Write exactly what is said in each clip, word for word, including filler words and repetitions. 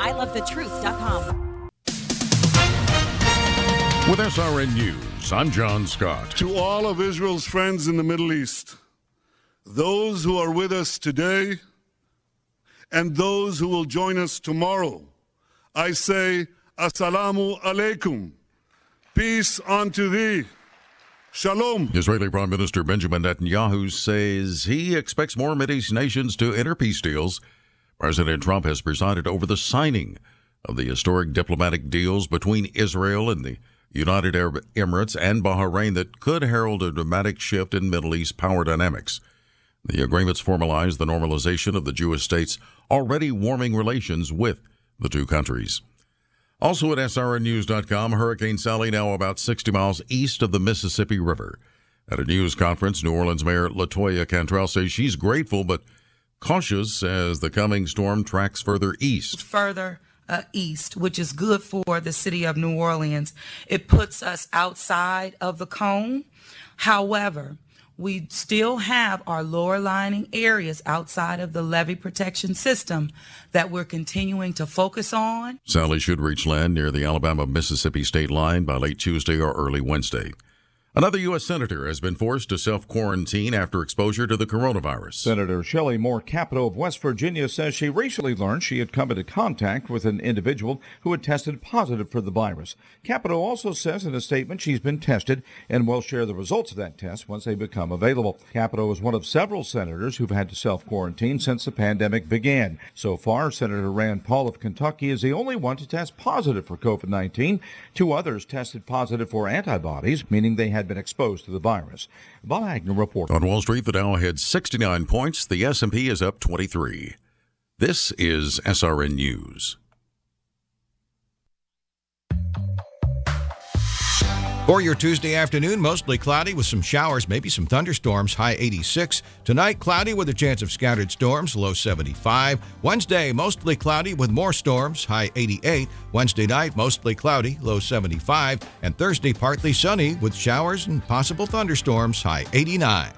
I love the truth dot com. With S R N News, I'm John Scott. To all of Israel's friends in the Middle East, those who are with us today and those who will join us tomorrow, I say, Assalamu alaikum. Peace unto thee. Shalom. Israeli Prime Minister Benjamin Netanyahu says he expects more Mideast nations to enter peace deals. President Trump has presided over the signing of the historic diplomatic deals between Israel and the United Arab Emirates and Bahrain that could herald a dramatic shift in Middle East power dynamics. The agreements formalize the normalization of the Jewish states' already warming relations with the two countries. Also at S R N News dot com, Hurricane Sally now about sixty miles east of the Mississippi River. At a news conference, New Orleans Mayor LaToya Cantrell says she's grateful but cautious as the coming storm tracks further east. Further Uh, east, which is good for the city of New Orleans. It puts us outside of the cone. However, we still have our lower lying areas outside of the levee protection system that we're continuing to focus on. Sally should reach land near the Alabama-Mississippi state line by late Tuesday or early Wednesday. Another U S senator has been forced to self-quarantine after exposure to the coronavirus. Senator Shelley Moore Capito of West Virginia says she recently learned she had come into contact with an individual who had tested positive for the virus. Capito also says in a statement she's been tested and will share the results of that test once they become available. Capito is one of several senators who've had to self-quarantine since the pandemic began. So far, Senator Rand Paul of Kentucky is the only one to test positive for covid nineteen. Two others tested positive for antibodies, meaning they had had been exposed to the virus. Bob Agnew reports. On Wall Street, the Dow had sixty-nine points. The S and P is up twenty-three. This is S R N News. For your Tuesday afternoon, mostly cloudy with some showers, maybe some thunderstorms, high eighty-six. Tonight, cloudy with a chance of scattered storms, low seventy-five. Wednesday, mostly cloudy with more storms, high eighty-eight. Wednesday night, mostly cloudy, low seventy-five. And Thursday, partly sunny with showers and possible thunderstorms, high eighty-nine.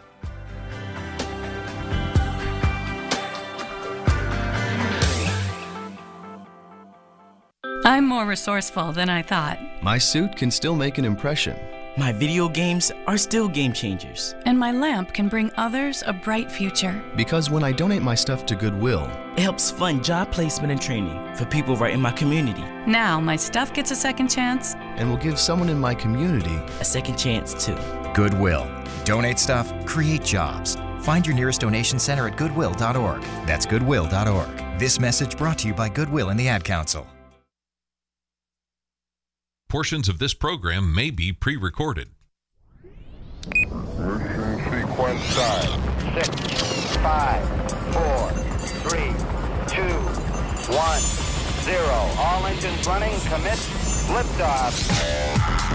I'm more resourceful than I thought. My suit can still make an impression. My video games are still game changers. And my lamp can bring others a bright future. Because when I donate my stuff to Goodwill, it helps fund job placement and training for people right in my community. Now my stuff gets a second chance. And will give someone in my community a second chance too. Goodwill. Donate stuff, create jobs. Find your nearest donation center at goodwill dot org. That's goodwill dot org. This message brought to you by Goodwill and the Ad Council. Portions of this program may be pre-recorded. Mission sequence time. Six, five, four, three, two, one, zero. All engines running. Commit. Liftoff.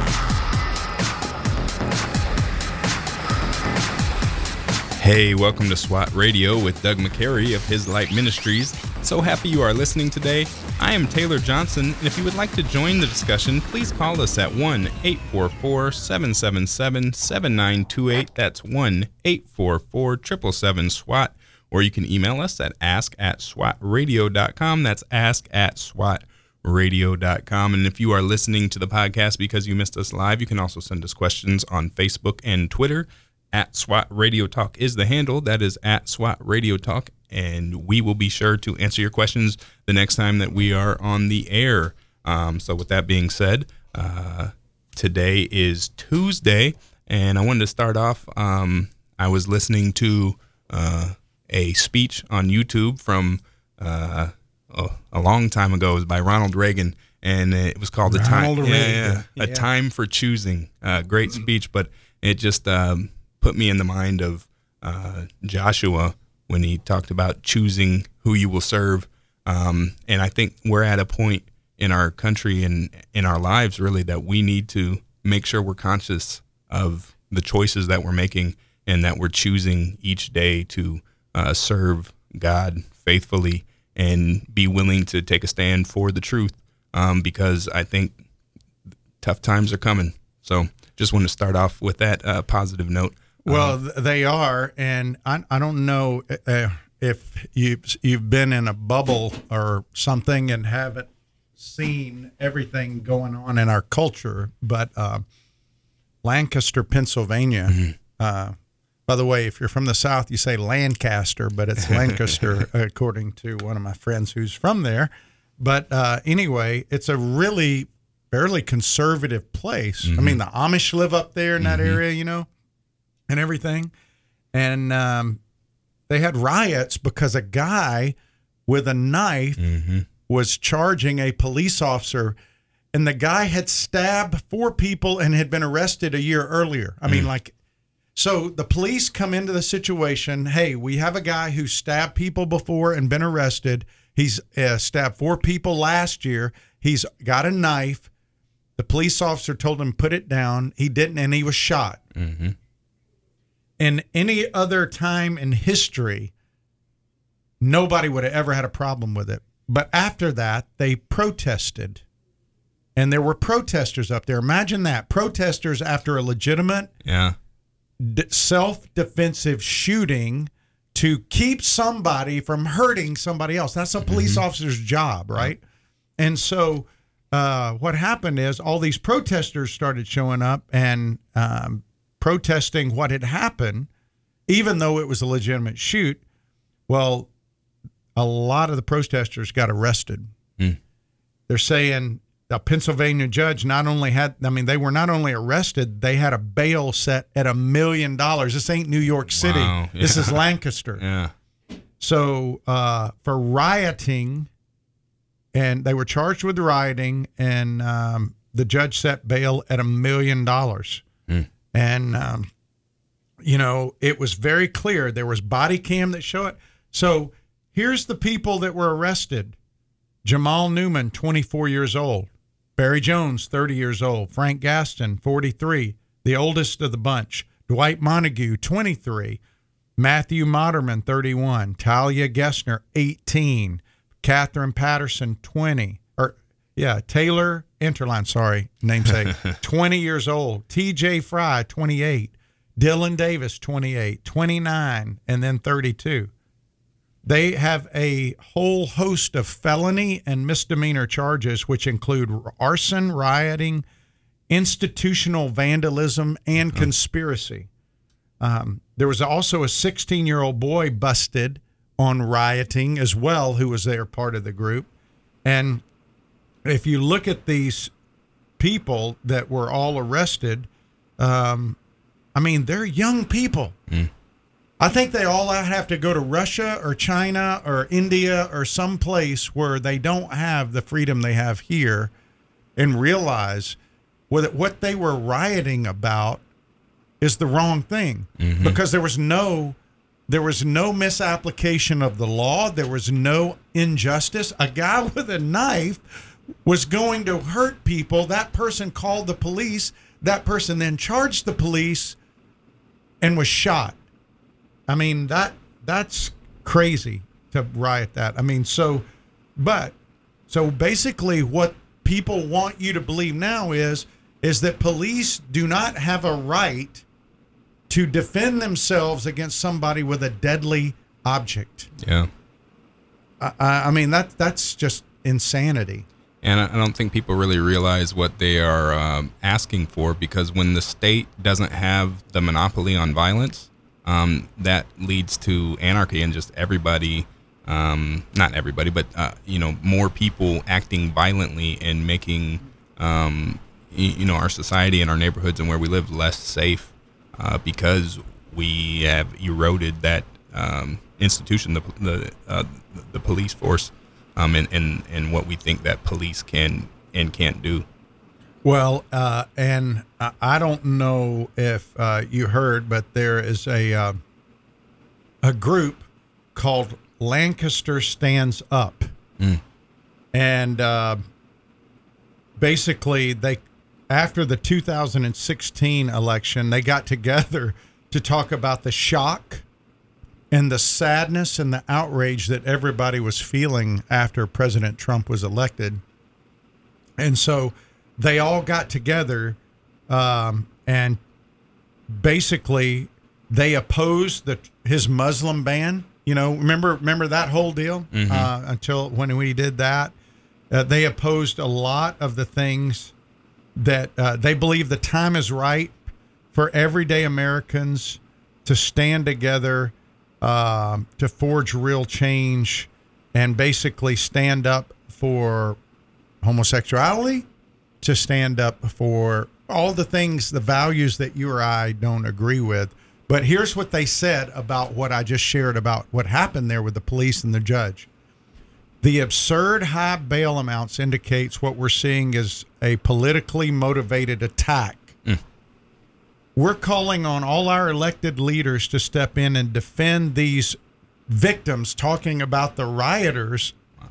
Hey, welcome to SWAT Radio with Doug McCary of His Light Ministries. So happy you are listening today. I am Taylor Johnson, and if you would like to join the discussion, please call us at one eight four four, seven seven seven, seven nine two eight. That's one eight four four, seven seven seven, SWAT. Or you can email us at ask at swat radio dot com. That's ask at swat radio dot com. And if you are listening to the podcast because you missed us live, you can also send us questions on Facebook and Twitter. At SWAT Radio Talk is the handle. That is at SWAT Radio Talk. And we will be sure to answer your questions the next time that we are on the air. Um, so with that being said, uh, today is Tuesday. And I wanted to start off. Um, I was listening to uh, a speech on YouTube from uh, oh, a long time ago. It was by Ronald Reagan. And it was called Ronald a time, Reagan. yeah, yeah, a Yeah. time for choosing. Uh, great speech, but it just um, put me in the mind of uh, Joshua when he talked about choosing who you will serve. Um, and I think we're at a point in our country and in our lives, really, that we need to make sure we're conscious of the choices that we're making and that we're choosing each day to uh, serve God faithfully and be willing to take a stand for the truth, um, because I think tough times are coming. So just want to start off with that uh, positive note. Well, Uh, they are, and I, I don't know. Uh, if you you've been in a bubble or something and haven't seen everything going on in our culture, but uh, Lancaster, Pennsylvania. Mm-hmm. Uh, by the way, if you're from the South, you say Lancaster, but it's Lancaster, according to one of my friends who's from there. But uh, anyway, it's a really fairly conservative place. Mm-hmm. I mean, the Amish live up there in that mm-hmm. area, you know, and everything. And um, they had riots because a guy with a knife mm-hmm. was charging a police officer, and the guy had stabbed four people and had been arrested a year earlier. I mm. mean, like, so the police come into the situation. Hey, we have a guy who stabbed people before and been arrested. He's uh, stabbed four people last year. He's got a knife. The police officer told him, put it down. He didn't, and he was shot. Mm-hmm. In any other time in history, nobody would have ever had a problem with it. But after that, they protested. And there were protesters up there. Imagine that. Protesters after a legitimate yeah. d- self-defensive shooting to keep somebody from hurting somebody else. That's a police mm-hmm. officer's job, right? And so uh, what happened is all these protesters started showing up and um, protesting what had happened, even though it was a legitimate shoot. Well, a lot of the protesters got arrested. Mm. They're saying the Pennsylvania judge not only had, I mean, they were not only arrested, they had a bail set at a million dollars. This ain't New York City. Wow. Yeah. This is Lancaster. Yeah. So uh, for rioting, and they were charged with rioting, and um, the judge set bail at a million dollars. Mm. And, um, you know, it was very clear. There was body cam that showed it. So here's the people that were arrested. Jamal Newman, twenty-four years old. Barry Jones, thirty years old. Frank Gaston, forty-three, the oldest of the bunch. Dwight Montague, twenty-three. Matthew Moderman, thirty-one. Talia Gessner, eighteen. Catherine Patterson, twenty. Or, yeah, Taylor Interline, sorry, namesake, twenty years old. T J Fry, twenty-eight. Dylan Davis, twenty-eight. twenty-nine, and then thirty-two. They have a whole host of felony and misdemeanor charges, which include arson, rioting, institutional vandalism, and conspiracy. Um, there was also a sixteen-year-old boy busted on rioting as well, who was there part of the group. And if you look at these people that were all arrested, um, I mean, they're young people. Mm. I think they all have to go to Russia or China or India or some place where they don't have the freedom they have here and realize what they were rioting about is the wrong thing. Mm-hmm. Because there was no there was no misapplication of the law. There was no injustice. A guy with a knife was going to hurt people. That person called the police. That person then charged the police and was shot. I mean, that that's crazy to riot that. I mean, so, but, so basically what people want you to believe now is, is that police do not have a right to defend themselves against somebody with a deadly object. Yeah. I, I mean, that that's just insanity. And I don't think people really realize what they are um, asking for, because when the state doesn't have the monopoly on violence, Um, that leads to anarchy and just everybody, um, not everybody, but, uh, you know, more people acting violently and making, um, y- you know, our society and our neighborhoods and where we live less safe uh, because we have eroded that um, institution, the the, uh, the police force, um, and, and, and what we think that police can and can't do. Well, uh, and I don't know if uh, you heard, but there is a uh, a group called Lancaster Stands Up, mm. and uh, basically they, after the two thousand sixteen election, they got together to talk about the shock and the sadness and the outrage that everybody was feeling after President Trump was elected, and so they all got together um, and basically they opposed the, his Muslim ban. You know, remember remember that whole deal Mhm. uh, until when we did that. Uh, they opposed a lot of the things that uh, they believe the time is right for everyday Americans to stand together, uh, to forge real change, and basically stand up for homosexuality, to stand up for all the things, the values that you or I don't agree with. But here's what they said about what I just shared about what happened there with the police and the judge. The absurd high bail amounts indicates what we're seeing is a politically motivated attack. Mm. We're calling on all our elected leaders to step in and defend these victims, talking about the rioters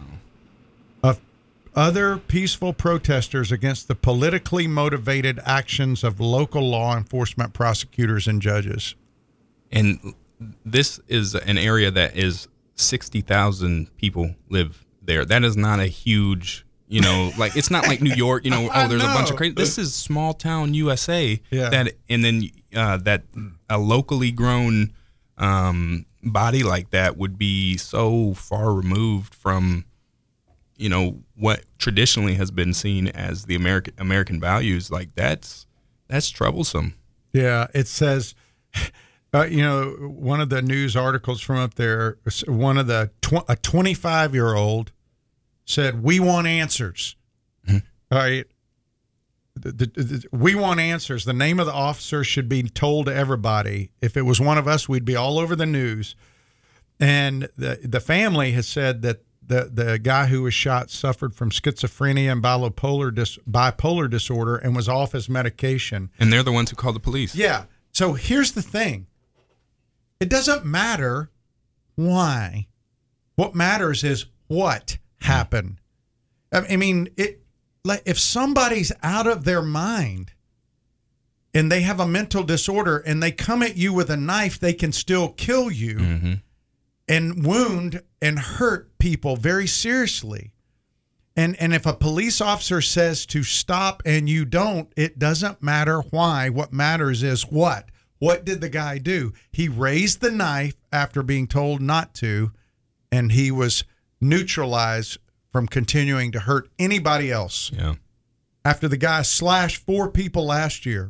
of other peaceful protesters against the politically motivated actions of local law enforcement prosecutors and judges. And this is an area that is sixty thousand people live there. That is not a huge, you know, like it's not like New York, you know, oh, there's a bunch of crazy. This is small town U S A. Yeah. That and then uh, that a locally grown um, body like that would be so far removed from, you know, what traditionally has been seen as the American American values. Like that's that's troublesome. Yeah, it says. Uh, you know, one of the news articles from up there, one of the tw- a twenty-five-year-old said, "We want answers." Mm-hmm. All right, the, the, the, we want answers. The name of the officer should be told to everybody. If it was one of us, we'd be all over the news. And the the family has said that the the guy who was shot suffered from schizophrenia and bipolar dis, bipolar disorder and was off his medication. And they're the ones who called the police. Yeah. So here's the thing. It doesn't matter why. What matters is what happened. I mean, it. Like if somebody's out of their mind and they have a mental disorder and they come at you with a knife, they can still kill you Mm-hmm. and wound and hurt people very seriously. And and if a police officer says to stop and you don't, it doesn't matter why. What matters is what. What did the guy do? He raised the knife after being told not to, and he was neutralized from continuing to hurt anybody else. Yeah. After the guy slashed four people last year.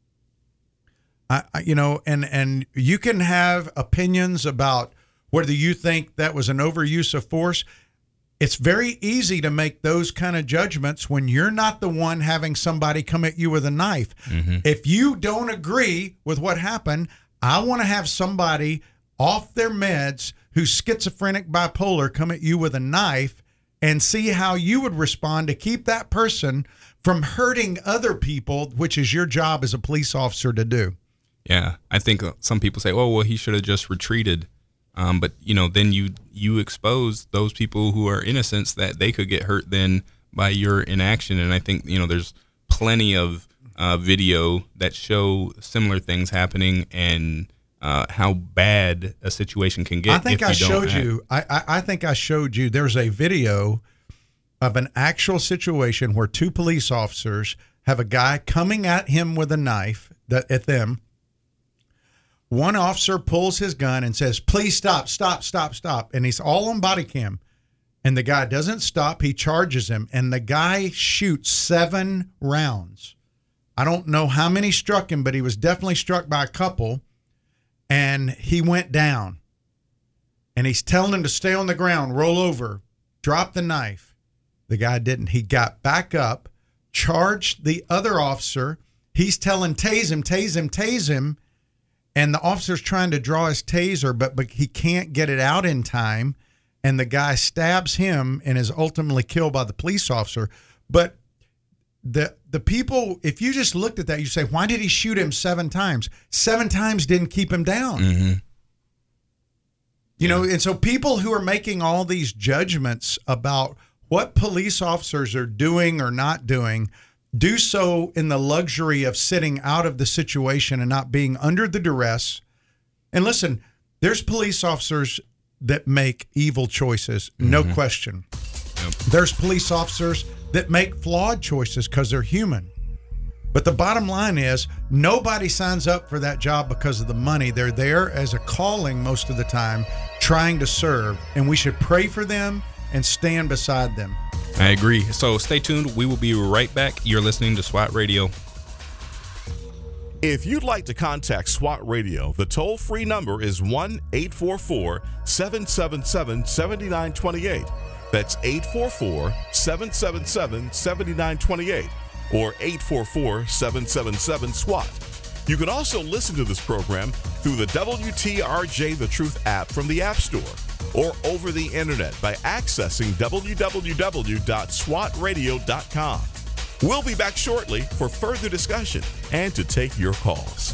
I, I you know, and and you can have opinions about whether you think that was an overuse of force. It's very easy to make those kind of judgments when you're not the one having somebody come at you with a knife. Mm-hmm. If you don't agree with what happened, I want to have somebody off their meds who's schizophrenic, bipolar, come at you with a knife and see how you would respond to keep that person from hurting other people, which is your job as a police officer to do. Yeah. I think some people say, oh, well, he should have just retreated. Um, but, you know, then you you expose those people who are innocents that they could get hurt then by your inaction. And I think, you know, there's plenty of uh, video that show similar things happening and uh, how bad a situation can get. I think if I you don't showed act. you. I, I, I think I showed you. There's a video of an actual situation where two police officers have a guy coming at him with a knife that at them. One officer pulls his gun and says, "Please stop, stop, stop, stop." And he's all on body cam. And the guy doesn't stop. He charges him. And the guy shoots seven rounds. I don't know how many struck him, but he was definitely struck by a couple. And he went down. And he's telling him to stay on the ground, roll over, drop the knife. The guy didn't. He got back up, charged the other officer. He's telling, tase him, tase him, tase him. And the officer's trying to draw his taser, but, but he can't get it out in time. And the guy stabs him and is ultimately killed by the police officer. But the the people, if you just looked at that, you say, why did he shoot him seven times? Seven times didn't keep him down. Mm-hmm. You know, and so people who are making all these judgments about what police officers are doing or not doing do so in the luxury of sitting out of the situation and not being under the duress. And listen, there's police officers that make evil choices, no Mm-hmm. question. Yep. There's police officers that make flawed choices because they're human. But the bottom line is nobody signs up for that job because of the money. They're there as a calling most of the time, trying to serve, and we should pray for them and stand beside them. I agree. So stay tuned. We will be right back. You're listening to SWAT Radio. If you'd like to contact SWAT Radio, the toll-free number is one eight four four, seven seven seven, seven nine two eight. That's eight four four, seven seven seven, seven nine two eight or eight four four, seven seven seven, SWAT. You can also listen to this program through the W T R J The Truth app from the App Store or over the internet by accessing w w w dot swat radio dot com. We'll be back shortly for further discussion and to take your calls.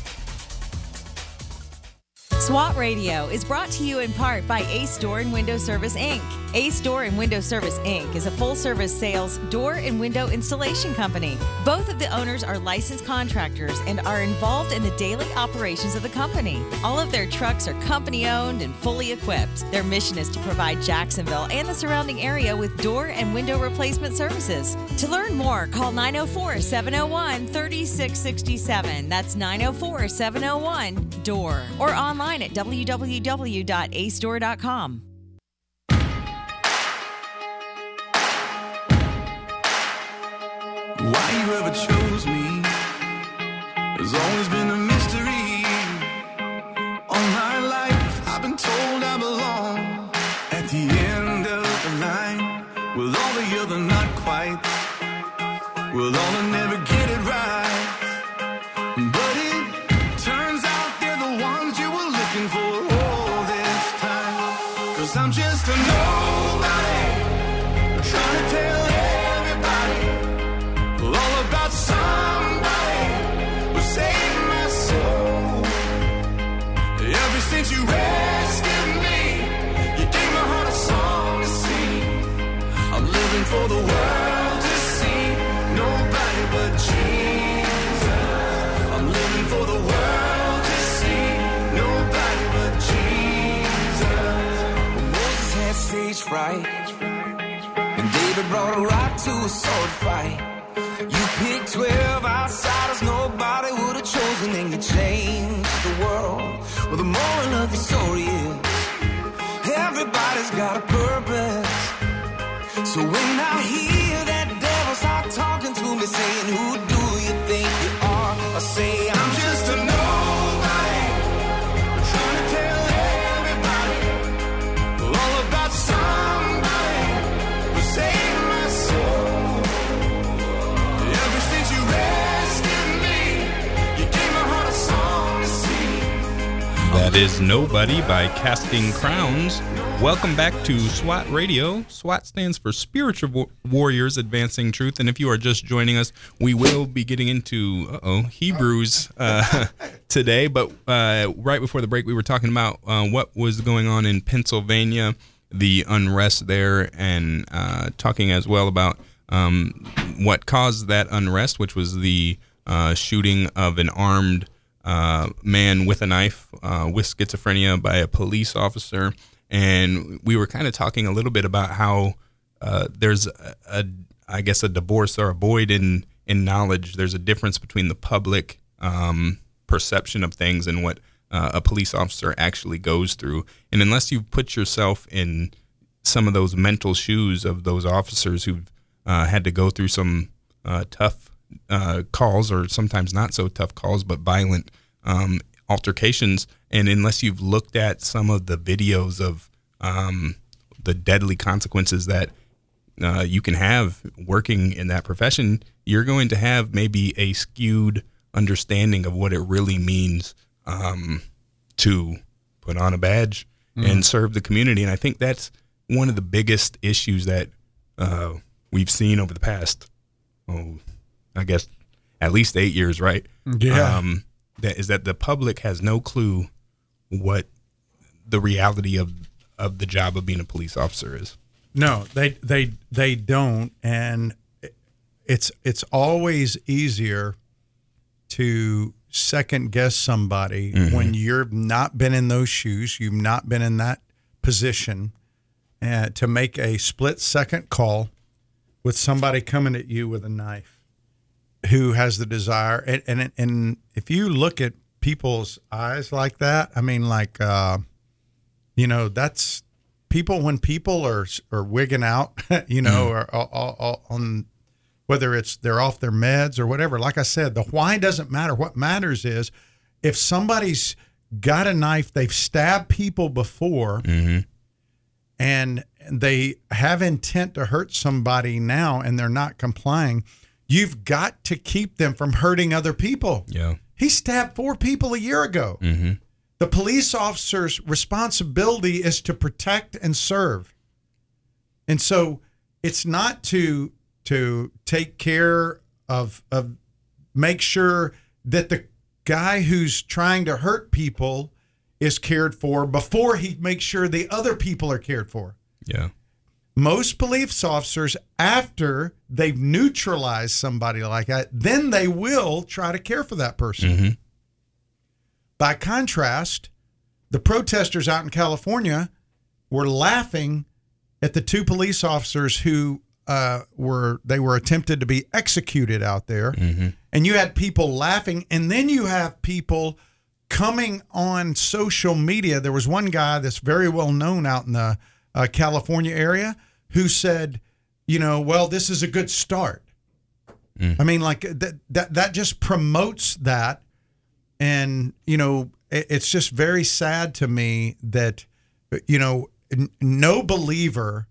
SWAT Radio is brought to you in part by Ace Door and Window Service, Incorporated. Ace Door and Window Service, Incorporated is a full-service sales door and window installation company. Both of the owners are licensed contractors and are involved in the daily operations of the company. All of their trucks are company-owned and fully equipped. Their mission is to provide Jacksonville and the surrounding area with door and window replacement services. To learn more, call nine oh four, seven oh one, three six six seven. That's nine oh four, seven oh one, D O O R. Or online at w w w dot ace door dot com. Why you ever chose me has always been a mystery. All my life I've been told I belong at the end of the line with all the other not quite, with all the never get it right. But it turns out they're the ones you were looking for all this time. 'Cause I'm just a nobody trying to tell everybody all about somebody who saved my soul. Ever since you rescued me, you gave my heart a song to sing. I'm living for the world to see, nobody but Jesus. I'm living for the world to see, nobody but Jesus. Well, Moses had stage fright, and David brought a rock to a sword fight. You picked twelve outsiders nobody would have chosen, and you changed the world. Well, the moral of the story is everybody's got a purpose. So when I hear that devil start talking to me, saying, who do you think you are? I say, I'm just a nobody trying to tell everybody all about somebody who saved my soul. That is Nobody by Casting Crowns. Welcome back to SWAT Radio. SWAT stands for Spiritual Warriors Advancing Truth. And if you are just joining us, we will be getting into uh-oh, Hebrews uh, today. But uh, right before the break, we were talking about uh, what was going on in Pennsylvania, the unrest there, and uh, talking as well about um, what caused that unrest, which was the uh, shooting of an armed Uh, man with a knife uh, with schizophrenia by a police officer. And we were kind of talking a little bit about how uh, there's a, a, I guess, a divorce or a void in, in knowledge. There's a difference between the public um, perception of things and what uh, a police officer actually goes through. And unless you put yourself in some of those mental shoes of those officers who've uh, had to go through some uh, tough Uh, calls, or sometimes not so tough calls, but violent um, altercations. And unless you've looked at some of the videos of um, the deadly consequences that uh, you can have working in that profession, you're going to have maybe a skewed understanding of what it really means um, to put on a badge mm. and serve the community. And I think that's one of the biggest issues that uh, we've seen over the past, oh, I guess at least eight years, right? Yeah. Um, that is that the public has no clue what the reality of of the job of being a police officer is. No, they they they don't, and it's it's always easier to second guess somebody mm-hmm. when you've not been in those shoes, you've not been in that position, uh, to make a split second call with somebody coming at you with a knife. who has the desire. And, and, and if you look at people's eyes like that, I mean, like, uh, you know, that's people, when people are, are wigging out, you know, mm. or, or, or on, whether it's they're off their meds or whatever. Like I said, the why doesn't matter. What matters is if somebody's got a knife, they've stabbed people before, mm-hmm. and they have intent to hurt somebody now and they're not complying, you've got to keep them from hurting other people. Yeah. He stabbed four people a year ago. Mm-hmm. The police officer's responsibility is to protect and serve. And so it's not to to take care of of make sure that the guy who's trying to hurt people is cared for before he makes sure the other people are cared for. Yeah. Most police officers, after they've neutralized somebody like that, then they will try to care for that person. Mm-hmm. By contrast, the protesters out in California were laughing at the two police officers who uh, were they were attempted to be executed out there. Mm-hmm. And you had people laughing, and then you have people coming on social media. There was one guy that's very well known out in the uh, California area who said, you know, well, this is a good start. Mm. I mean, like that, that, that just promotes that. And, you know, it, it's just very sad to me that, you know, n- no believer,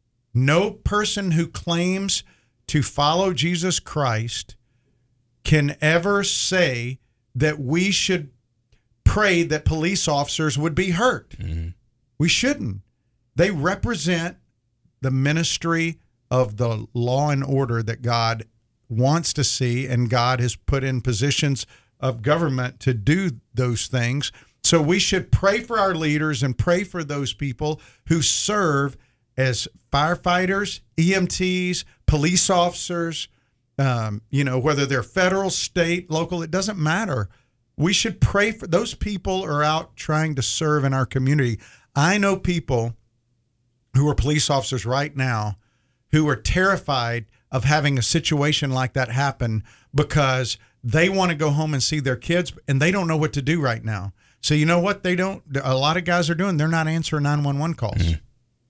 no person who claims to follow Jesus Christ can ever say that we should pray that police officers would be hurt. Mm-hmm. We shouldn't. They represent the ministry of the law and order that God wants to see, and God has put in positions of government to do those things. So we should pray for our leaders and pray for those people who serve as firefighters, E M Ts, police officers, um, you know, whether they're federal, state, local, it doesn't matter. We should pray for those people are out trying to serve in our community. I know people who are police officers right now who are terrified of having a situation like that happen because they want to go home and see their kids and they don't know what to do right now. So you know what they don't, a lot of guys are doing? They're not answering nine one one calls mm-hmm.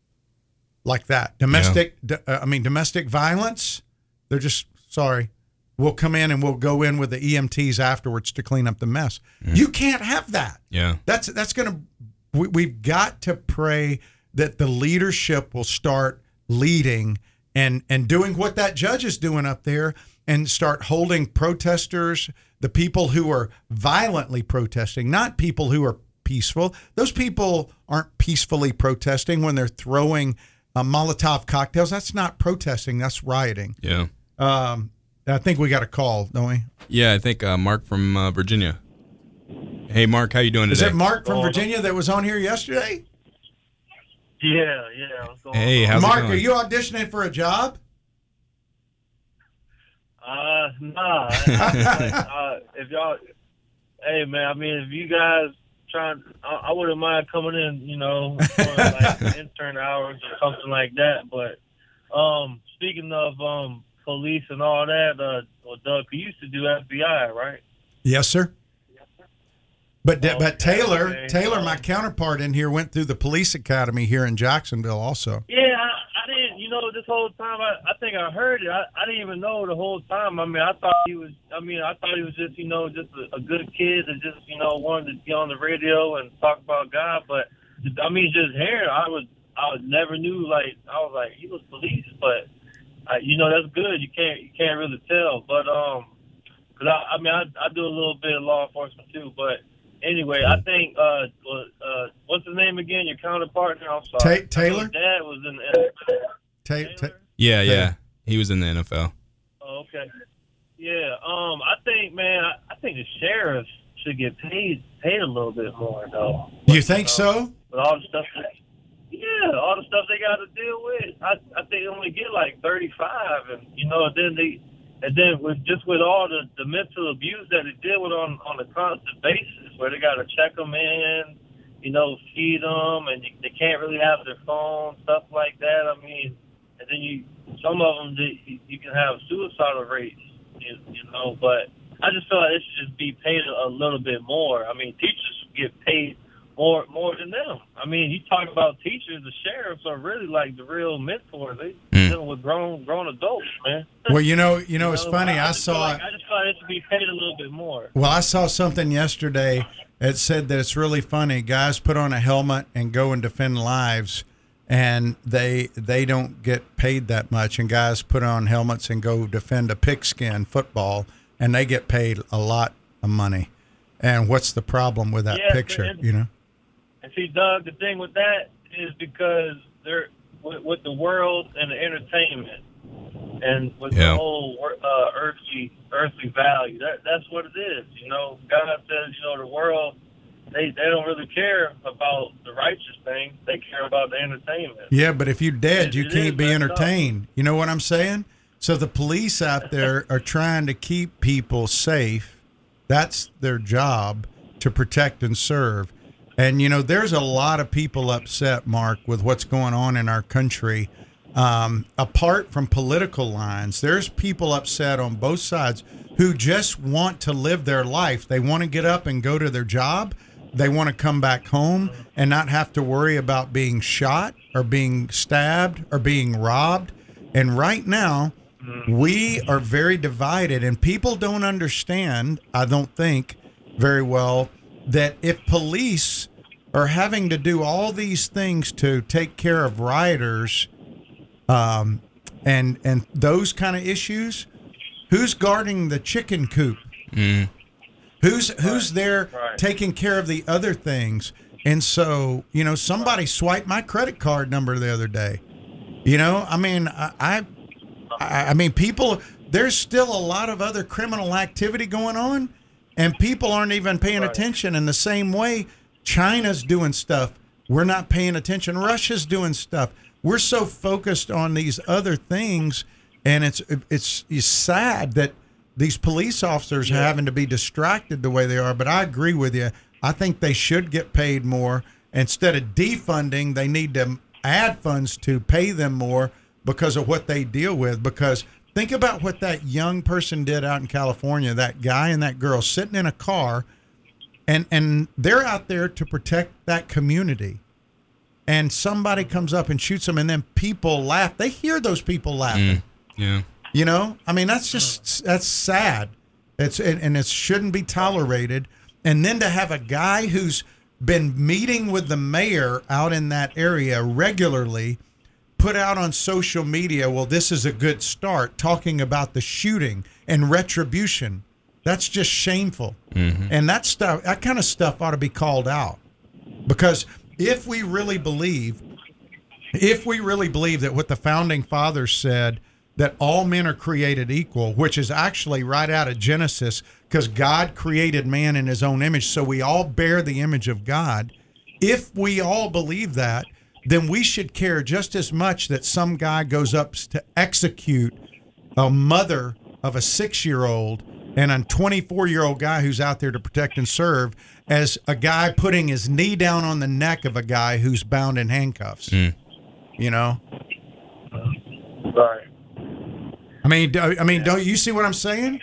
like that. Domestic, yeah. d- I mean, domestic violence, they're just, sorry, we'll come in and we'll go in with the E M Ts afterwards to clean up the mess. Mm-hmm. You can't have that. Yeah. That's, that's going to, we, we've got to pray that the leadership will start leading and, and doing what that judge is doing up there and start holding protesters, the people who are violently protesting, not people who are peaceful. Those people aren't peacefully protesting when they're throwing uh, Molotov cocktails. That's not protesting. That's rioting. Yeah. Um, I think we got a call, don't we? Yeah, I think uh, Mark from uh, Virginia. Hey, Mark, how you doing today? Is it Mark from Virginia that was on here yesterday? Yeah, yeah. What's going hey, on? how's Mark, it going? are you auditioning for a job? Uh, nah. uh, if y'all, hey man, I mean, if you guys trying, I, I wouldn't mind coming in, you know, for like intern hours or something like that. But um, speaking of um, police and all that, uh, well, Doug, you used to do F B I, right? Yes, sir. But Oh, but Taylor, okay. Taylor, my counterpart in here, went through the police academy here in Jacksonville also. Yeah, I, I didn't. You know, this whole time, I, I think I heard it. I, I didn't even know the whole time. I mean, I thought he was. I mean, I thought he was just, you know, just a, a good kid that just, you know, wanted to be on the radio and talk about God. But I mean, just hearing, I was, I was never knew. Like, I was like, he was police, but I, you know, that's good. You can't, you can't really tell. But um, cause I, I mean, I, I do a little bit of law enforcement too, but. Anyway, I think, uh, uh, what's his name again? Your counterpart? I'm sorry. Ta- Taylor? His dad was in the N F L. Ta- ta- Yeah, yeah. He was in the N F L. Oh, okay. Yeah, um, I think, man, I, I think the sheriffs should get paid paid a little bit more, though. You think so? With all the stuff that, yeah, all the stuff they got to deal with. I, I think they only get like thirty-five, and, you know, then they, and then with just with all the, the mental abuse that they deal with on, on a constant basis, where they got to check them in, you know, feed them, and you, they can't really have their phone, stuff like that. I mean, and then you, some of them, they, you can have suicidal rates you, you know. But I just feel like it should just be paid a, a little bit more. I mean, teachers should get paid more more than them. I mean, you talk about teachers, the sheriffs are really like the real mentors. They Mm. dealing with grown grown adults, man. Well, you know, you know, it's know, funny. I just feel saw. like, I just thought it should be paid a little bit more. Well, I saw something yesterday that said that it's really funny. Guys put on a helmet and go and defend lives, and they they don't get paid that much. And guys put on helmets and go defend a pigskin football, and they get paid a lot of money. And what's the problem with that Yeah, picture? and- You know. And see, Doug, the thing with that is because they're with, with the world and the entertainment, and with Yeah. the whole wor- uh, earthly earthly value. That that's what it is. You know, God says, you know, the world they they don't really care about the righteous things. They care about the entertainment. Yeah, but if you're dead, you It can't is be messed up. entertained. You know what I'm saying? So the police out there are trying to keep people safe. That's their job, to protect and serve. And, you know, there's a lot of people upset, Mark, with what's going on in our country. Um, apart from political lines, there's people upset on both sides who just want to live their life. They want to get up and go to their job. They want to come back home and not have to worry about being shot or being stabbed or being robbed. And right now, we are very divided, and people don't understand, I don't think, very well, that if police are having to do all these things to take care of rioters um, and and those kind of issues, who's guarding the chicken coop? Mm. Who's who's there Right. taking care of the other things? And so, you know, somebody swiped my credit card number the other day. You know, I mean, I, I, I mean, people. There's still a lot of other criminal activity going on, and people aren't even paying Right. attention. In the same way, China's doing stuff. We're not paying attention. Russia's doing stuff. We're so focused on these other things, and it's it's, it's sad that these police officers are having to be distracted the way they are. But I agree with you. I think they should get paid more. Instead of defunding, they need to add funds to pay them more because of what they deal with. Because think about what that young person did out in California, that guy and that girl sitting in a car, and, and they're out there to protect that community. And somebody comes up and shoots them, and then people laugh. They hear those people laughing. Mm. Yeah. You know, I mean, that's just that's sad. It's and, and it shouldn't be tolerated. And then to have a guy who's been meeting with the mayor out in that area regularly put out on social media, well, this is a good start, talking about the shooting and retribution. That's just shameful. Mm-hmm. And that stuff, that kind of stuff ought to be called out. Because if we really believe, if we really believe that what the founding fathers said, that all men are created equal, which is actually right out of Genesis, because God created man in his own image, so we all bear the image of God. If we all believe that, then we should care just as much that some guy goes up to execute a mother of a six-year-old and a twenty-four-year-old guy who's out there to protect and serve as a guy putting his knee down on the neck of a guy who's bound in handcuffs. Mm. You know? Right. I mean, do, I mean, don't you see what I'm saying?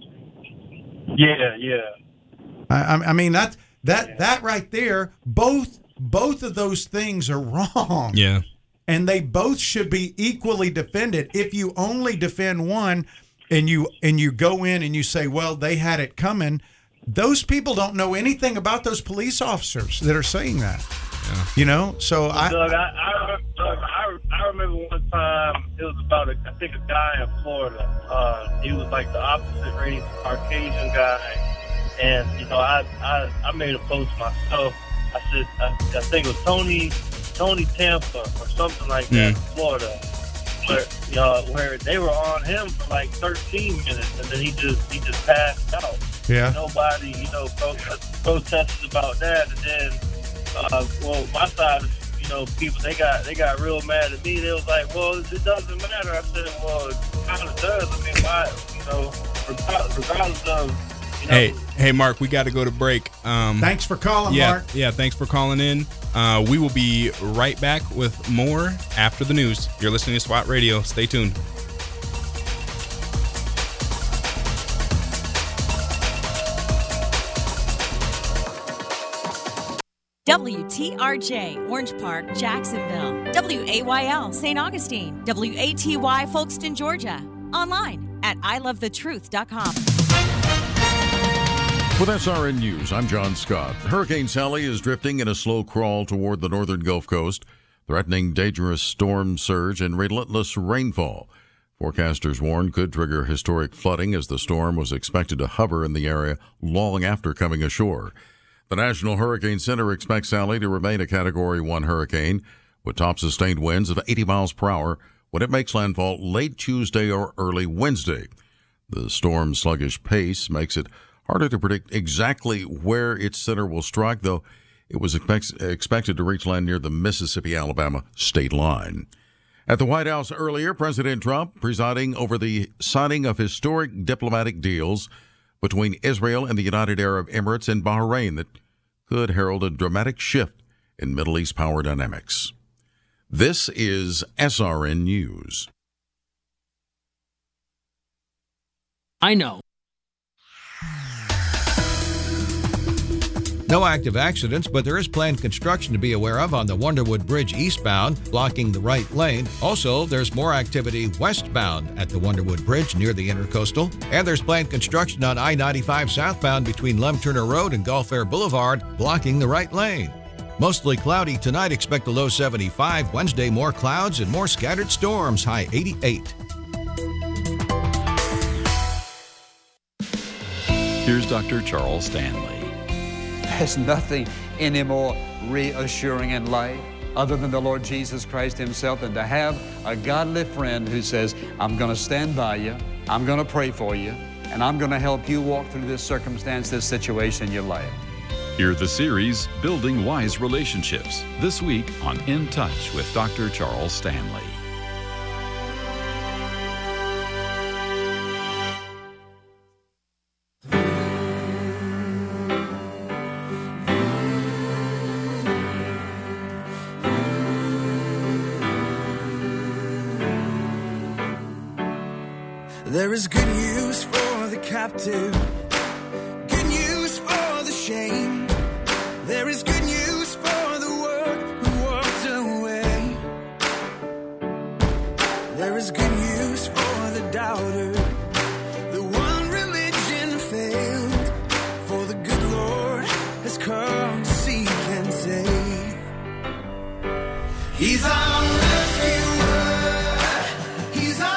Yeah, yeah. I, I- I mean that that that right there, both both of those things are wrong. Yeah. And they both should be equally defended. If you only defend one, and you and you go in and you say, well, they had it coming, those people don't know anything about those police officers that are saying that. Yeah. You know, so I. Doug, I, I, remember, Doug, I, I remember one time it was about a, I think a guy in Florida. Uh, he was like the opposite race, Caucasian guy, and you know, I, I, I made a post myself. I said, I, I think it was Tony, Tony Tampa or something like that, in Florida, where you know, where they were on him for like thirteen minutes, and then he just he just passed out. Yeah. Nobody, you know, pro- protested about that, and then. Uh, well, my side, you know, people they got they got real mad at me. They was like, "Well, it doesn't matter." I said, "Well, it kind of does. I mean, why? You know, regardless, regardless of." You know, Hey, hey, Mark, we got to go to break. Um, Thanks for calling, yeah, Mark. Yeah, thanks for calling in. Uh, we will be right back with more after the news. You're listening to SWAT Radio. Stay tuned. W T R J, Orange Park, Jacksonville. W A Y L, Saint Augustine. W A T Y, Folkestone, Georgia. Online at I love the truth dot com. With S R N News, I'm John Scott. Hurricane Sally is drifting in a slow crawl toward the northern Gulf Coast, threatening dangerous storm surge and relentless rainfall. Forecasters warn could trigger historic flooding as the storm was expected to hover in the area long after coming ashore. The National Hurricane Center expects Sally to remain a Category one hurricane with top sustained winds of eighty miles per hour when it makes landfall late Tuesday or early Wednesday. The storm's sluggish pace makes it harder to predict exactly where its center will strike, though it was expect- expected to reach land near the Mississippi-Alabama state line. At the White House earlier, President Trump presiding over the signing of historic diplomatic deals between Israel and the United Arab Emirates and Bahrain that could herald a dramatic shift in Middle East power dynamics. This is S R N News. I know. No active accidents, but there is planned construction to be aware of on the Wonderwood Bridge eastbound, blocking the right lane. Also, there's more activity westbound at the Wonderwood Bridge near the Intercoastal. And there's planned construction on I ninety-five southbound between Lem Turner Road and Gulf Air Boulevard, blocking the right lane. Mostly cloudy tonight, expect a low seventy-five. Wednesday, more clouds and more scattered storms, high eighty-eight. Here's Doctor Charles Stanley. There's nothing any more reassuring in life other than the Lord Jesus Christ himself than to have a godly friend who says, I'm going to stand by you, I'm going to pray for you, and I'm going to help you walk through this circumstance, this situation in your life. Hear the series, Building Wise Relationships, this week on In Touch with Doctor Charles Stanley. There is good news for the captive, good news for the shame. There is good news for the world who walked away. There is good news for the doubter, the one religion failed. For the good Lord has come to seek and save. He's our rescuer, he's our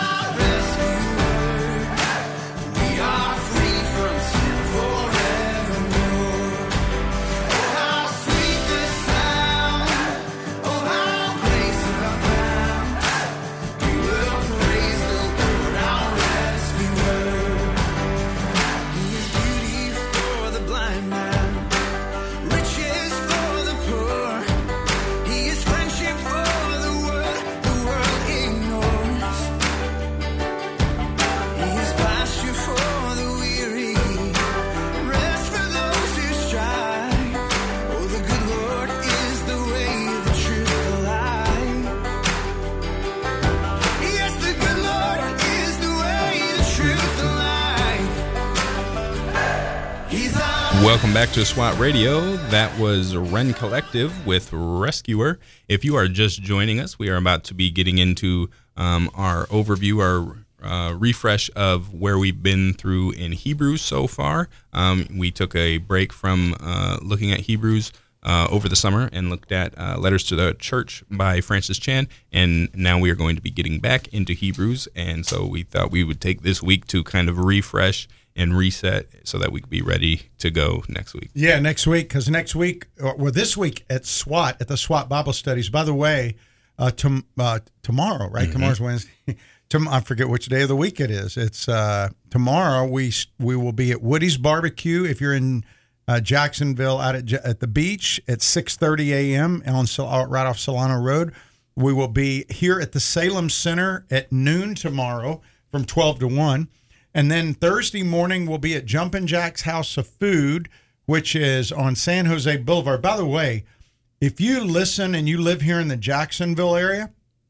Welcome back to SWAT Radio. That was Ren Collective with Rescuer. If you are just joining us, we are about to be getting into um, our overview, our uh, refresh of where we've been through in Hebrews so far. Um, we took a break from uh, looking at Hebrews uh, over the summer and looked at uh, Letters to the Church by Francis Chan, and now we are going to be getting back into Hebrews, and so we thought we would take this week to kind of refresh and reset so that we could be ready to go next week. Yeah, next week, because next week, well, this week at SWAT, at the SWAT Bible Studies, by the way, uh, to, uh, tomorrow, right? Mm-hmm. Tomorrow's Wednesday. Tom- I forget which day of the week it is. It's uh, tomorrow. We we will be at Woody's Barbecue. If you're in uh, Jacksonville, out at, at the beach at six thirty a.m. on right off Solano Road. We will be here at the Salem Center at noon tomorrow from twelve to one. And then Thursday morning, we'll be at Jumpin' Jack's House of Food, which is on San Jose Boulevard. By the way, if you listen and you live here in the Jacksonville area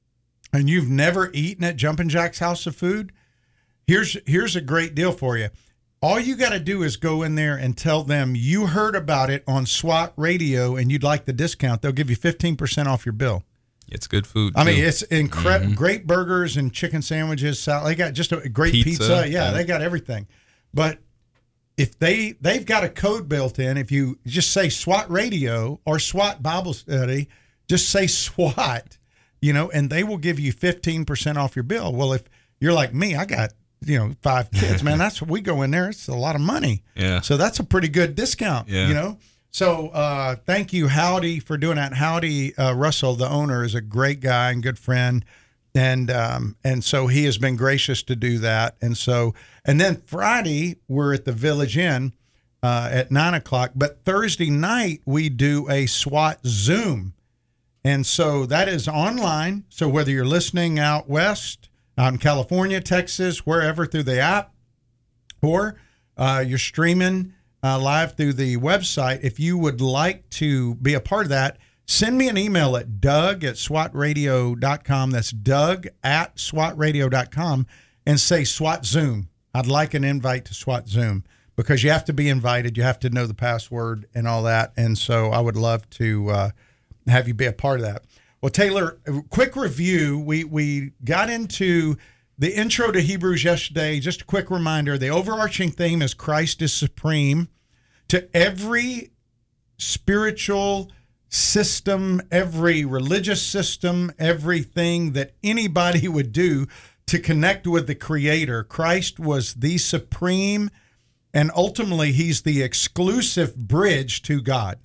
and you've never eaten at Jumpin' Jack's House of Food, here's here's a great deal for you. all you got to do is go in there and tell them you heard about it on SWAT radio and you'd like the discount. They'll give you fifteen percent off your bill. It's good food, I mean, too. it's incredible. Mhm. Great burgers and chicken sandwiches. Salad. They got just a great pizza. Pizza, Yeah, yeah. they got everything. But if they, they've got a code built in. If you just say SWAT radio or SWAT Bible study, just say SWAT, you know, and they will give you fifteen percent off your bill. Well, if you're like me, I got, you know, five kids, man, that's what we go in there. It's a lot of money. Yeah. So that's a pretty good discount, Yeah. you know? So uh, thank you, Howdy, for doing that. Howdy uh, Russell, the owner, is a great guy and good friend. And um, and so he has been gracious to do that. And so, and then Friday, we're at the Village Inn uh, at nine o'clock. But Thursday night, we do a SWAT Zoom. And so that is online. So whether you're listening out west, out in California, Texas, wherever through the app, or uh, you're streaming uh, live through the website, if you would like to be a part of that, send me an email at doug at swat radio dot com. That's doug at swat radio dot com and say SWAT Zoom. I'd like an invite to SWAT Zoom because you have to be invited. You have to know the password and all that. And so I would love to uh, have you be a part of that. Well, Taylor, a quick review. We we got into the intro to Hebrews yesterday. Just a quick reminder, the overarching theme is Christ is supreme. To every spiritual system, every religious system, everything that anybody would do to connect with the Creator, Christ was the supreme, and ultimately he's the exclusive bridge to God.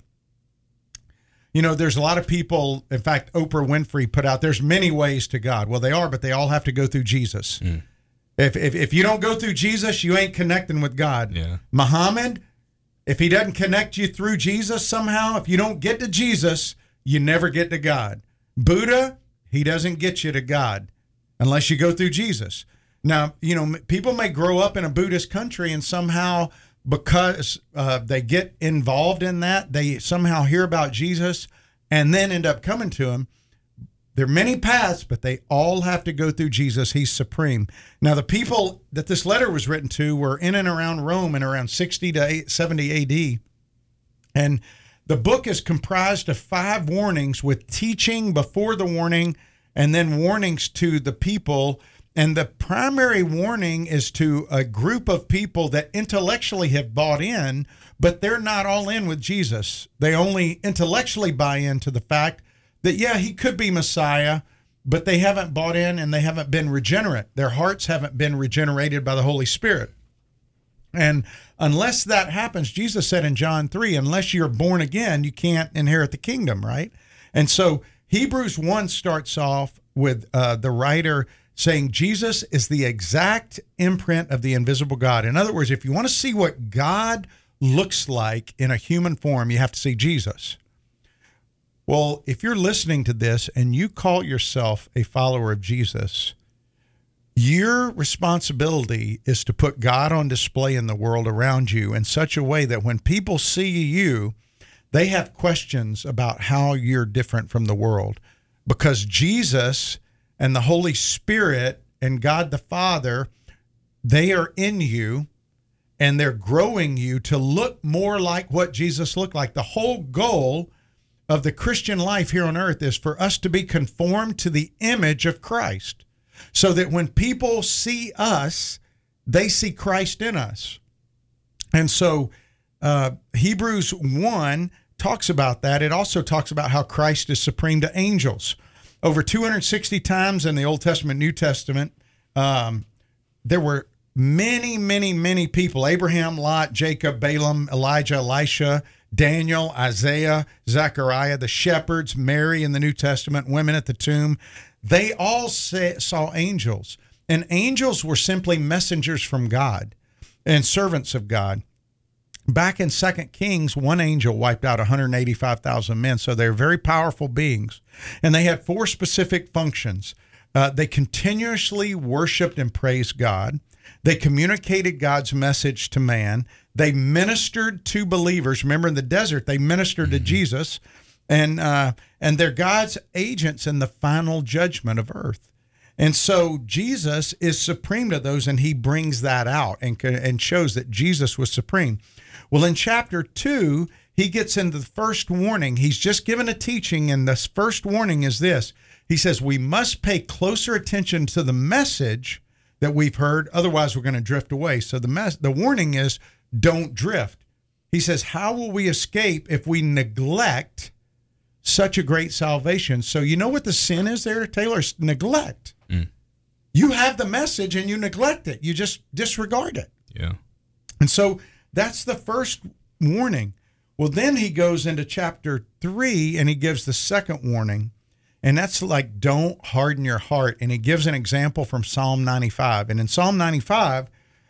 You know, there's a lot of people, in fact, Oprah Winfrey put out, there's many ways to God. Well, they are, but they all have to go through Jesus. Mm. If, if if you don't go through Jesus, you ain't connecting with God. Yeah. Muhammad, if he doesn't connect you through Jesus somehow, if you don't get to Jesus, you never get to God. Buddha, he doesn't get you to God unless you go through Jesus. Now, you know, people may grow up in a Buddhist country and somehow, because uh, they get involved in that, they somehow hear about Jesus and then end up coming to him. There are many paths, but they all have to go through Jesus. He's supreme. Now, the people that this letter was written to were in and around Rome in around sixty to seventy A D. And the book is comprised of five warnings with teaching before the warning and then warnings to the people. And the primary warning is to a group of people that intellectually have bought in, but they're not all in with Jesus. They only intellectually buy into the fact that, yeah, he could be Messiah, but they haven't bought in and they haven't been regenerate. Their hearts haven't been regenerated by the Holy Spirit. And unless that happens, Jesus said in John three, unless you're born again, you can't inherit the kingdom, right? And so Hebrews one starts off with uh, the writer saying Jesus is the exact imprint of the invisible God. In other words, if you want to see what God looks like in a human form, you have to see Jesus. Well, if you're listening to this and you call yourself a follower of Jesus, your responsibility is to put God on display in the world around you in such a way that when people see you, they have questions about how you're different from the world. Because Jesus and the Holy Spirit and God the Father, they are in you and they're growing you to look more like what Jesus looked like. The whole goal of the Christian life here on earth is for us to be conformed to the image of Christ, so that when people see us, they see Christ in us. And so uh, Hebrews one talks about that. It also talks about how Christ is supreme to angels. Over two hundred sixty times in the Old Testament, New Testament, um, there were many, many, many people, Abraham, Lot, Jacob, Balaam, Elijah, Elisha, Daniel, Isaiah, Zechariah, the shepherds, Mary in the New Testament, women at the tomb. They all say, saw angels. And angels were simply messengers from God and servants of God. Back in Second Kings, one angel wiped out one hundred eighty-five thousand men. So they're very powerful beings. And they had four specific functions. Uh, they continuously worshiped and praised God. They communicated God's message to man. They ministered to believers. Remember, in the desert, they ministered to Jesus. And uh, and they're God's agents in the final judgment of earth. And so Jesus is supreme to those, and he brings that out and, and shows that Jesus was supreme. Well, in chapter two, he gets into the first warning. He's just given a teaching, and this first warning is this. He says, we must pay closer attention to the message that we've heard, otherwise we're going to drift away. So the mess, the warning is, don't drift. He says, how will we escape if we neglect such a great salvation? So you know what the sin is there, Taylor? It's neglect. Mm. You have the message and you neglect it. You just disregard it. Yeah. And so that's the first warning. Well, then he goes into chapter three and he gives the second warning. And that's like, don't harden your heart. And he gives an example from Psalm ninety-five. And in Psalm ninety-five,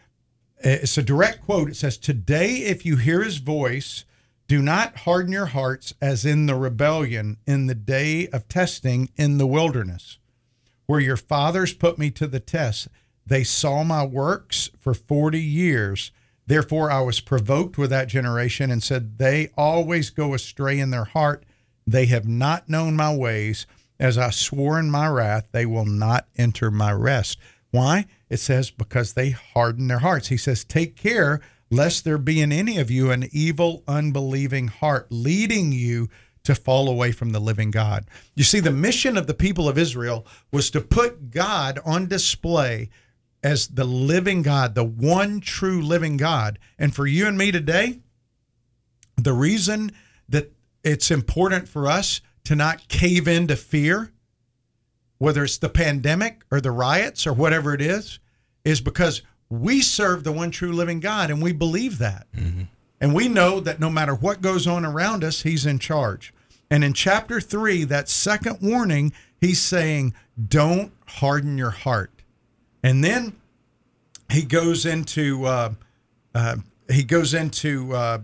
it's a direct quote. It says, today, if you hear his voice, do not harden your hearts as in the rebellion in the day of testing in the wilderness, where your fathers put me to the test. They saw my works for forty years. Therefore, I was provoked with that generation and said, they always go astray in their heart. They have not known my ways. As I swore in my wrath, they will not enter my rest. Why? It says, because they harden their hearts. He says, take care lest there be in any of you an evil, unbelieving heart, leading you to fall away from the living God. You see, the mission of the people of Israel was to put God on display as the living God, the one true living God. And for you and me today, the reason that it's important for us to not cave into fear, whether it's the pandemic or the riots or whatever it is, is because we serve the one true living God, and we believe that. Mm-hmm. And we know that no matter what goes on around us, he's in charge. And in chapter three, that second warning, he's saying, don't harden your heart. And then he goes into, uh, uh, he goes into uh,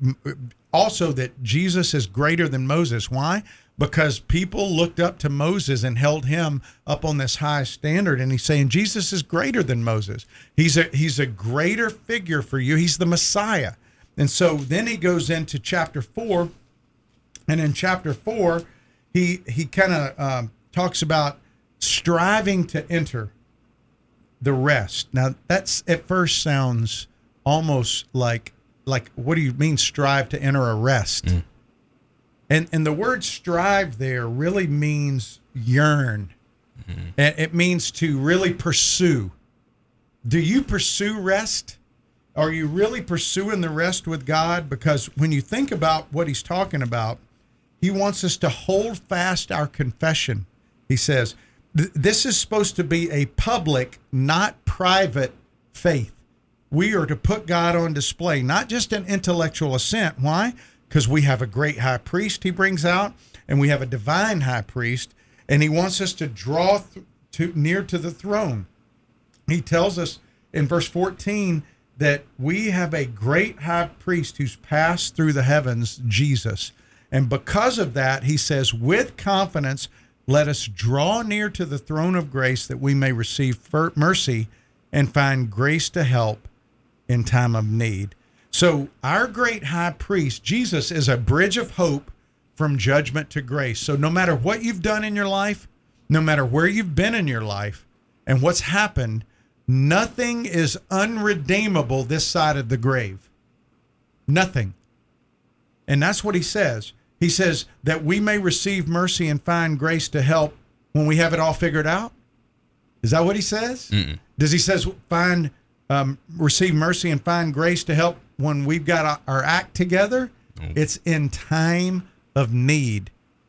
also that Jesus is greater than Moses. Why? Because people looked up to Moses and held him up on this high standard. And he's saying Jesus is greater than Moses. He's a, he's a greater figure for you. He's the Messiah. And so then he goes into chapter four. And in chapter four, he, he kind of um, talks about striving to enter the rest. Now, that's at first sounds almost like, like what do you mean strive to enter a rest? Mm. And and the word strive there really means yearn. Mm-hmm. And it means to really pursue. Do you pursue rest? Are you really pursuing the rest with God? Because when you think about what he's talking about, he wants us to hold fast our confession. He says, this is supposed to be a public, not private faith. We are to put God on display, not just an intellectual assent. Why? Because we have a great high priest he brings out, and we have a divine high priest, and he wants us to draw th- to near to the throne. He tells us in verse fourteen that we have a great high priest who's passed through the heavens, Jesus. And because of that, he says, with confidence, let us draw near to the throne of grace that we may receive mercy and find grace to help in time of need. So our great high priest, Jesus, is a bridge of hope from judgment to grace. So no matter what you've done in your life, no matter where you've been in your life and what's happened, nothing is unredeemable this side of the grave. Nothing. And that's what he says. He says that we may receive mercy and find grace to help when we have it all figured out. Is that what he says? Mm-mm. Does he says find um, receive mercy and find grace to help when we've got our act together? Mm. It's in time of need.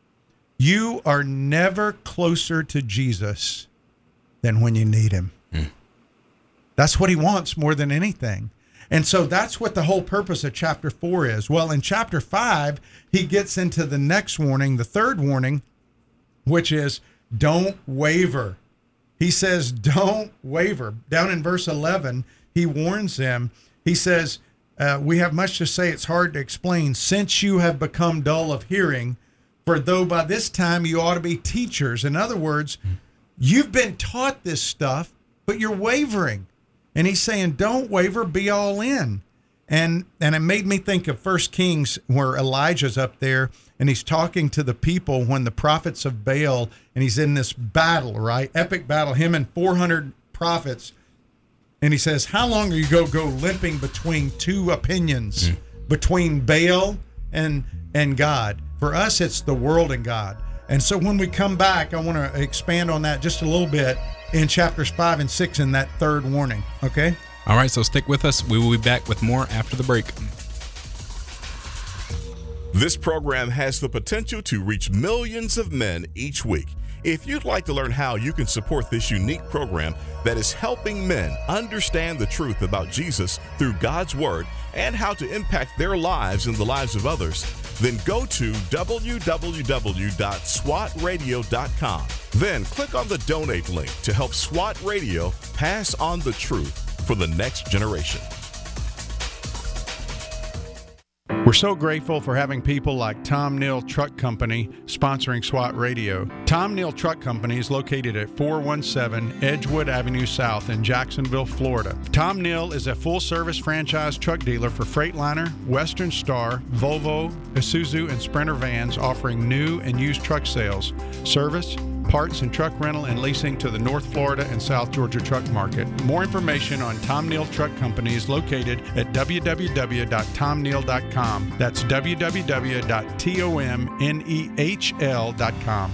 You are never closer to Jesus than when you need him. Mm. That's what he wants more than anything. And so that's what the whole purpose of chapter four is. Well, in chapter five, he gets into the next warning, the third warning, which is don't waver. He says, don't waver. Down in verse eleven, he warns them. He says, uh, we have much to say, it's hard to explain, since you have become dull of hearing, for though by this time you ought to be teachers. In other words, you've been taught this stuff, but you're wavering. And he's saying, don't waver, be all in. And and it made me think of First Kings, where Elijah's up there and he's talking to the people when the prophets of Baal, and he's in this battle, right? Epic battle, him and four hundred prophets. And he says, how long are you going to go limping between two opinions, mm. between Baal and and God? For us, it's the world and God. And so when we come back, I want to expand on that just a little bit in chapters five and six in that third warning, okay? All right, so stick with us. We will be back with more after the break. This program has the potential to reach millions of men each week. If you'd like to learn how you can support this unique program that is helping men understand the truth about Jesus through God's Word and how to impact their lives and the lives of others, then go to w w w dot swat radio dot com. Then click on the donate link to help SWAT Radio pass on the truth for the next generation. We're so grateful for having people like Tom Neal Truck Company sponsoring SWAT Radio. Tom Neal Truck Company is located at four one seven Edgewood Avenue South in Jacksonville, Florida. Tom Neal is a full-service franchise truck dealer for Freightliner, Western Star, Volvo, Isuzu, and Sprinter vans, offering new and used truck sales, service, parts and truck rental and leasing to the North Florida and South Georgia truck market. More information on Tom Neal Truck Company is located at w w w dot tom neal dot com. That's w w w dot tom nehl dot com.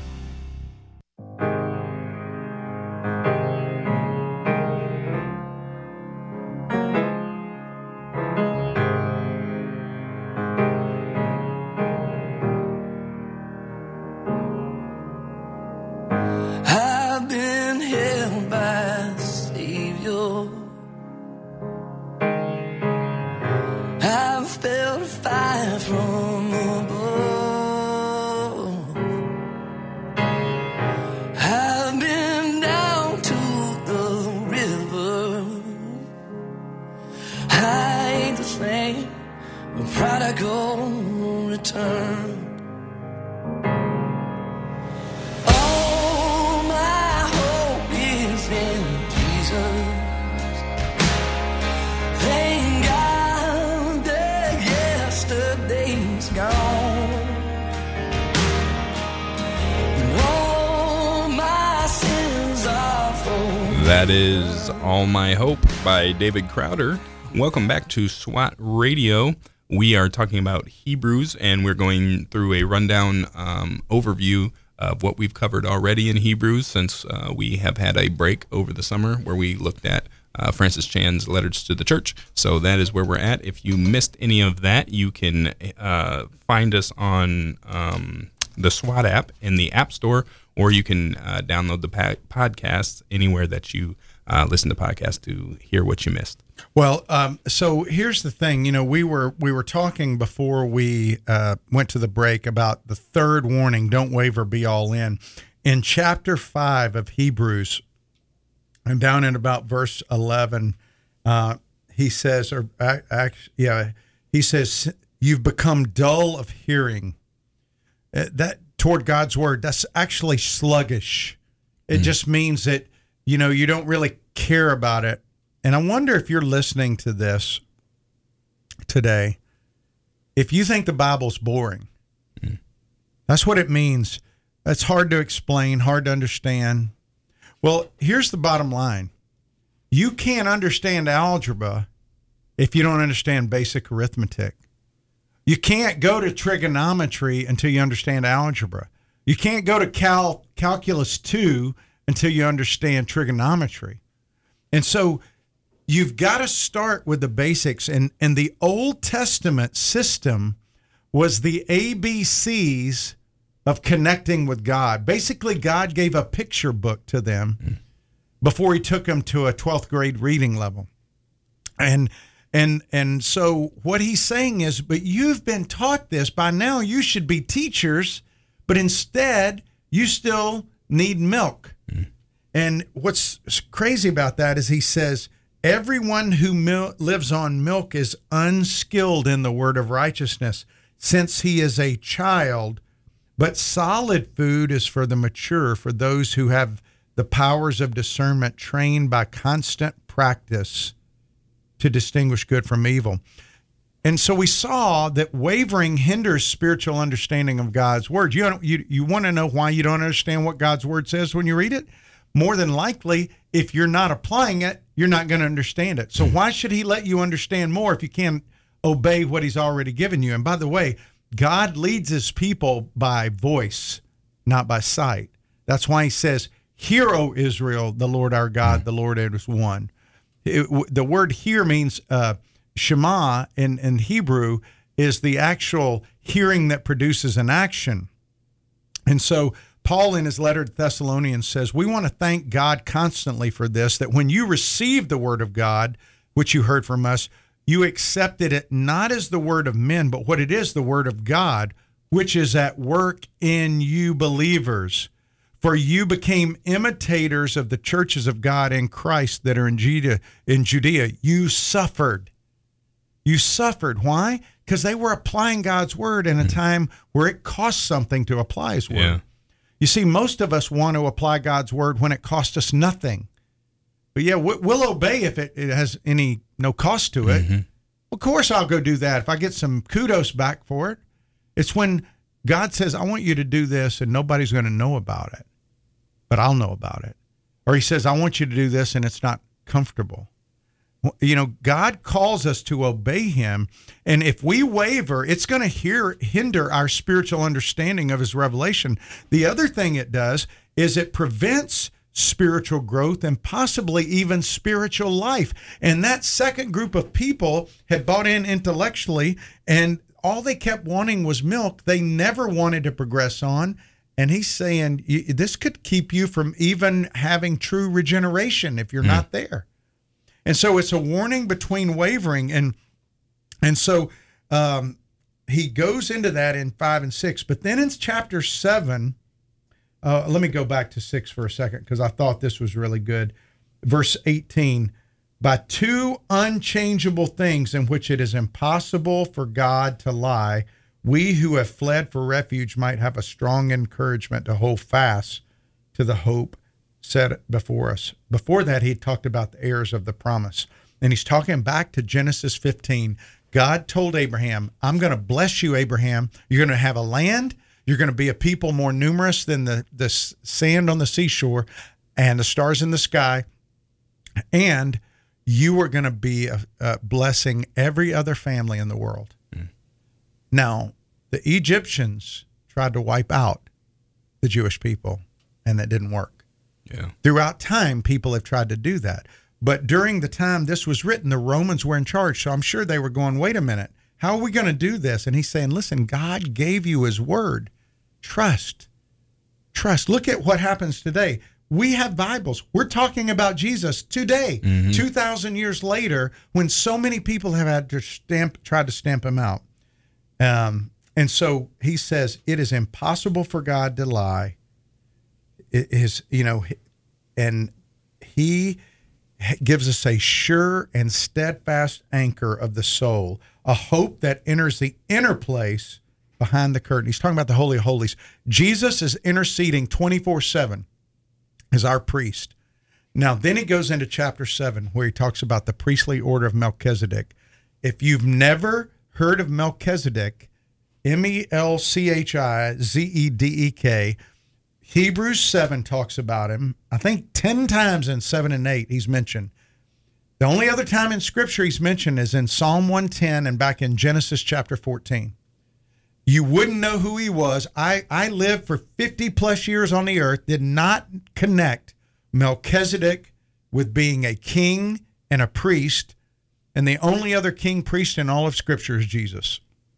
That is All My Hope by David Crowder. Welcome back to SWAT Radio. We are talking about Hebrews, and we're going through a rundown um, overview of what we've covered already in Hebrews, since uh, we have had a break over the summer where we looked at uh, Francis Chan's letters to the church. So that is where we're at. If you missed any of that, you can uh, find us on um, the SWAT app in the App Store, or you can uh, download the pa- podcasts anywhere that you uh, listen to podcasts to hear what you missed. Well, um, so here's the thing. You know, we were we were talking before we uh, went to the break about the third warning: don't waver, be all in. In chapter five of Hebrews, and down in about verse eleven, uh, he says, or uh, yeah, he says, "You've become dull of hearing." Uh, that toward God's word, that's actually sluggish. It mm. just means that, you know, you don't really care about it. And I wonder if you're listening to this today, if you think the Bible's boring. Mm. That's what it means. That's hard to explain, hard to understand. Well, here's the bottom line. You can't understand algebra if you don't understand basic arithmetic. You can't go to trigonometry until you understand algebra. You can't go to cal- calculus two until you understand trigonometry. And so you've got to start with the basics. And, and the Old Testament system was the A B Cs of connecting with God. Basically, God gave a picture book to them mm. before he took them to a twelfth grade reading level. And And and so what he's saying is, but you've been taught this. By now you should be teachers, but instead you still need milk. Mm. And what's crazy about that is he says, everyone who mil- lives on milk is unskilled in the word of righteousness, since he is a child. But solid food is for the mature, for those who have the powers of discernment trained by constant practice to distinguish good from evil. And so we saw that wavering hinders spiritual understanding of God's word. You don't, you you want to know why you don't understand what God's word says when you read it? More than likely, if you're not applying it, you're not going to understand it. So why should he let you understand more if you can't obey what he's already given you? And by the way, God leads his people by voice, not by sight. That's why he says, "Hear, O Israel, the Lord our God, the Lord is one." It, the word "hear" means uh, Shema in, in Hebrew is the actual hearing that produces an action. And so Paul in his letter to Thessalonians says, we want to thank God constantly for this, that when you received the word of God, which you heard from us, you accepted it not as the word of men, but what it is, the word of God, which is at work in you believers. For you became imitators of the churches of God in Christ that are in Judea. In Judea. You suffered. You suffered. Why? Because they were applying God's word in a time where it cost something to apply his word. Yeah. You see, most of us want to apply God's word when it costs us nothing. But yeah, we'll obey if it, it has any no cost to it. Mm-hmm. Of course, I'll go do that if I get some kudos back for it. It's when God says, I want you to do this and nobody's going to know about it, but I'll know about it. Or he says, I want you to do this and it's not comfortable. You know, God calls us to obey him. And if we waver, it's going to hear, hinder our spiritual understanding of his revelation. The other thing it does is it prevents spiritual growth and possibly even spiritual life. And that second group of people had bought in intellectually, and all they kept wanting was milk. They never wanted to progress on. And he's saying this could keep you from even having true regeneration if you're mm. not there. And so it's a warning between wavering. And and so um, he goes into that in five and six. But then in chapter seven, uh, let me go back to six for a second because I thought this was really good. Verse eighteen, by two unchangeable things in which it is impossible for God to lie, we who have fled for refuge might have a strong encouragement to hold fast to the hope set before us. Before that, he talked about the heirs of the promise. And he's talking back to Genesis fifteen. God told Abraham, I'm going to bless you, Abraham. You're going to have a land. You're going to be a people more numerous than the, the sand on the seashore and the stars in the sky. And you are going to be a, a blessing every other family in the world. Mm. Now, the Egyptians tried to wipe out the Jewish people, and that didn't work. Yeah. Throughout time, people have tried to do that. But during the time this was written, the Romans were in charge. So I'm sure they were going, wait a minute, how are we going to do this? And he's saying, listen, God gave you his word. Trust. Trust. Look at what happens today. We have Bibles. We're talking about Jesus today, mm-hmm. two thousand years later, when so many people have had to stamp, tried to stamp him out. Um, and so he says, it is impossible for God to lie. It is, you know, and he gives us a sure and steadfast anchor of the soul, a hope that enters the inner place behind the curtain. He's talking about the Holy of Holies. Jesus is interceding twenty-four seven as our priest. Now, then he goes into chapter seven, where he talks about the priestly order of Melchizedek. If you've never heard of Melchizedek, M E L C H I Z E D E K, Hebrews seven talks about him. I think ten times in seven and eight he's mentioned. The only other time in Scripture he's mentioned is in Psalm one ten and back in Genesis chapter fourteen. You wouldn't know who he was. I, I lived for fifty plus years on the earth, did not connect Melchizedek with being a king and a priest, and the only other king priest in all of Scripture is Jesus.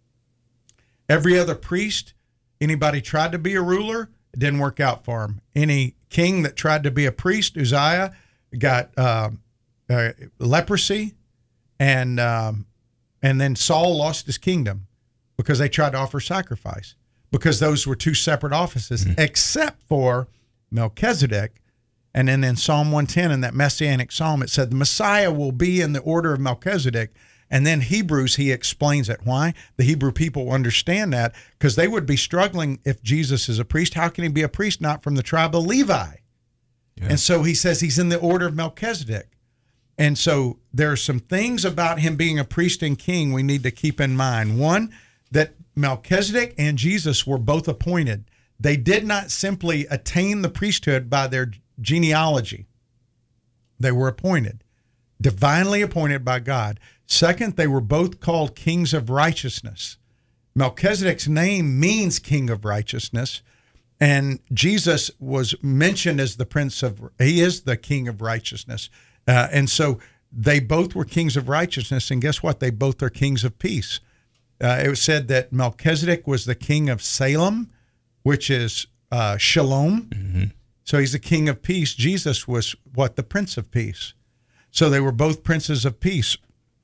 Every other priest, anybody tried to be a ruler, it didn't work out for him. Any king that tried to be a priest, Uzziah, got uh, uh, leprosy, and um, and then Saul lost his kingdom because they tried to offer sacrifice, because those were two separate offices, mm-hmm. except for Melchizedek. And then in Psalm one ten, in that Messianic psalm, it said the Messiah will be in the order of Melchizedek. And then Hebrews, he explains it. Why? The Hebrew people understand that because they would be struggling if Jesus is a priest. How can he be a priest not from the tribe of Levi? Yeah. And so he says he's in the order of Melchizedek. And so there are some things about him being a priest and king we need to keep in mind. One, that Melchizedek and Jesus were both appointed. They did not simply attain the priesthood by their genealogy. They were appointed, divinely appointed by God. Second, they were both called kings of righteousness. Melchizedek's name means king of righteousness, and Jesus was mentioned as the prince of, he is the king of righteousness. Uh, and so they both were kings of righteousness, and guess what? They both are kings of peace. Uh, it was said that Melchizedek was the king of Salem, which is uh, Shalom. Mm-hmm. So he's the king of peace. Jesus was what? The prince of peace. So they were both princes of peace,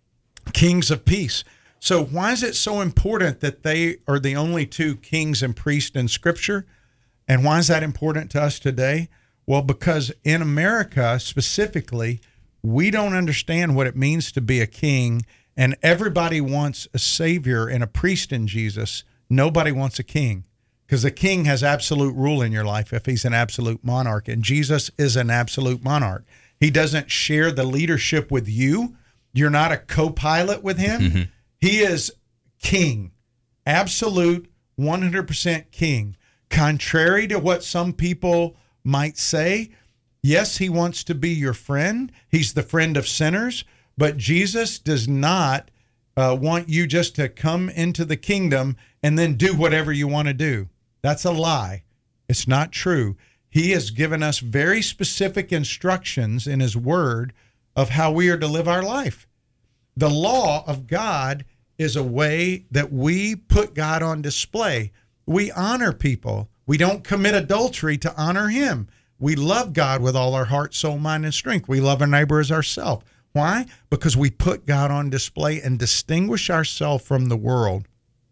kings of peace. So why is it so important that they are the only two kings and priests in Scripture? And why is that important to us today? Well, because in America specifically, we don't understand what it means to be a king, and everybody wants a savior and a priest in Jesus. Nobody wants a king, because the king has absolute rule in your life if he's an absolute monarch, and Jesus is an absolute monarch. He doesn't share the leadership with you. You're not a co-pilot with him. Mm-hmm. He is king, absolute one hundred percent king. Contrary to what some people might say, yes, he wants to be your friend. He's the friend of sinners, but Jesus does not uh, want you just to come into the kingdom and then do whatever you want to do. That's a lie. It's not true. He has given us very specific instructions in his word of how we are to live our life. The law of God is a way that we put God on display. We honor people. We don't commit adultery to honor him. We love God with all our heart, soul, mind, and strength. We love our neighbor as ourselves. Why? Because we put God on display and distinguish ourselves from the world.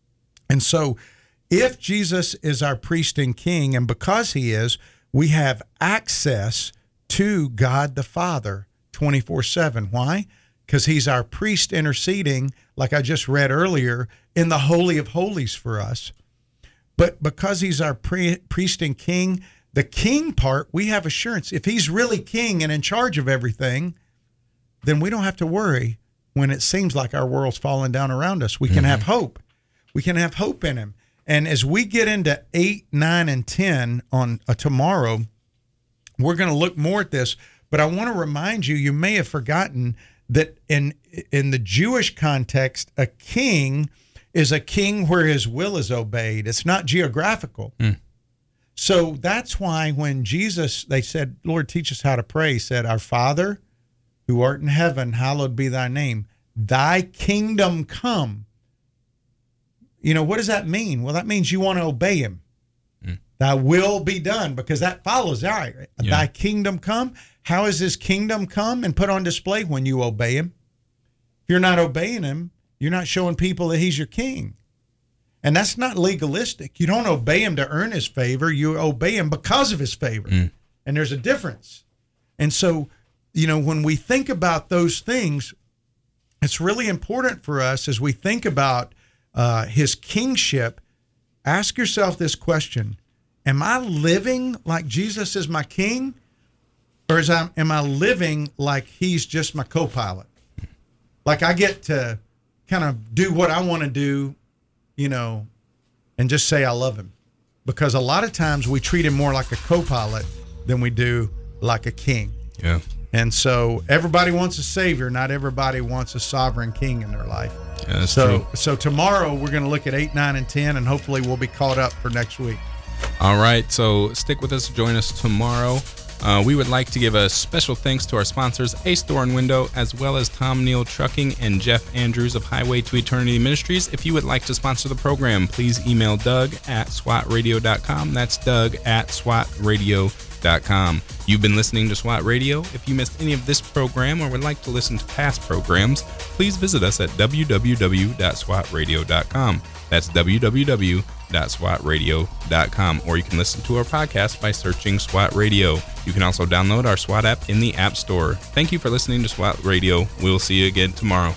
And so if Jesus is our priest and king, and because he is, we have access to God the Father twenty-four seven. Why? Because he's our priest interceding, like I just read earlier, in the Holy of Holies for us. But because he's our pre- priest and king, the king part, we have assurance. If he's really king and in charge of everything, then we don't have to worry when it seems like our world's falling down around us. We can mm-hmm. have hope. We can have hope in him. And as we get into eight, nine, and ten on uh, tomorrow, we're going to look more at this. But I want to remind you, you may have forgotten that in in the Jewish context, a king is a king where his will is obeyed. It's not geographical. Mm. So that's why when Jesus, they said, Lord, teach us how to pray, he said, Our Father, who art in heaven, hallowed be thy name. Thy kingdom come. You know, what does that mean? Well, that means you want to obey him. Mm. Thy will be done, because that follows. All right, yeah. Thy kingdom come. How is his kingdom come and put on display? When you obey him. If you're not obeying him, you're not showing people that he's your king. And that's not legalistic. You don't obey him to earn his favor. You obey him because of his favor. Mm. And there's a difference. And so, you know, when we think about those things, it's really important for us as we think about uh, his kingship. Ask yourself this question. Am I living like Jesus is my king? Or is I, am I living like he's just my co-pilot? Like I get to kind of do what I want to do, you know, and just say I love him. Because a lot of times we treat him more like a co-pilot than we do like a king. Yeah. And so everybody wants a savior. Not everybody wants a sovereign king in their life. Yeah, that's so, true. So tomorrow we're going to look at eight, nine, and ten, and hopefully we'll be caught up for next week. All right. So stick with us. Join us tomorrow. Uh, we would like to give a special thanks to our sponsors, Ace Door and Window, as well as Tom Neal Trucking and Jeff Andrews of Highway to Eternity Ministries. If you would like to sponsor the program, please email Doug at swat radio dot com. That's Doug at swat radio dot com. You've been listening to SWAT Radio. If you missed any of this program or would like to listen to past programs, please visit us at w w w dot swat radio dot com. That's w w w dot swat radio dot com, or you can listen to our podcast by searching SWAT Radio. You can also download our SWAT app in the App Store. Thank you for listening to SWAT Radio. We'll see you again tomorrow.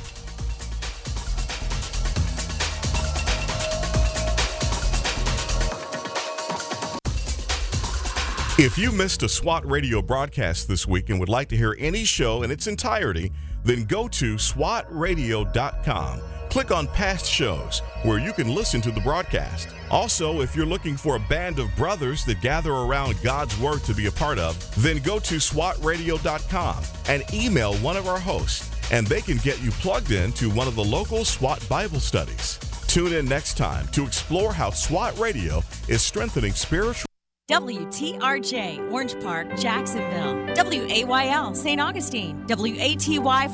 If you missed a SWAT radio broadcast this week and would like to hear any show in its entirety, then go to swat radio dot com. Click on past shows where you can listen to the broadcast. Also, if you're looking for a band of brothers that gather around God's Word to be a part of, then go to swat radio dot com and email one of our hosts, and they can get you plugged in to one of the local SWAT Bible studies. Tune in next time to explore how SWAT Radio is strengthening spiritual. W T R J, Orange Park, Jacksonville. W A Y L, Saint Augustine. W A T Y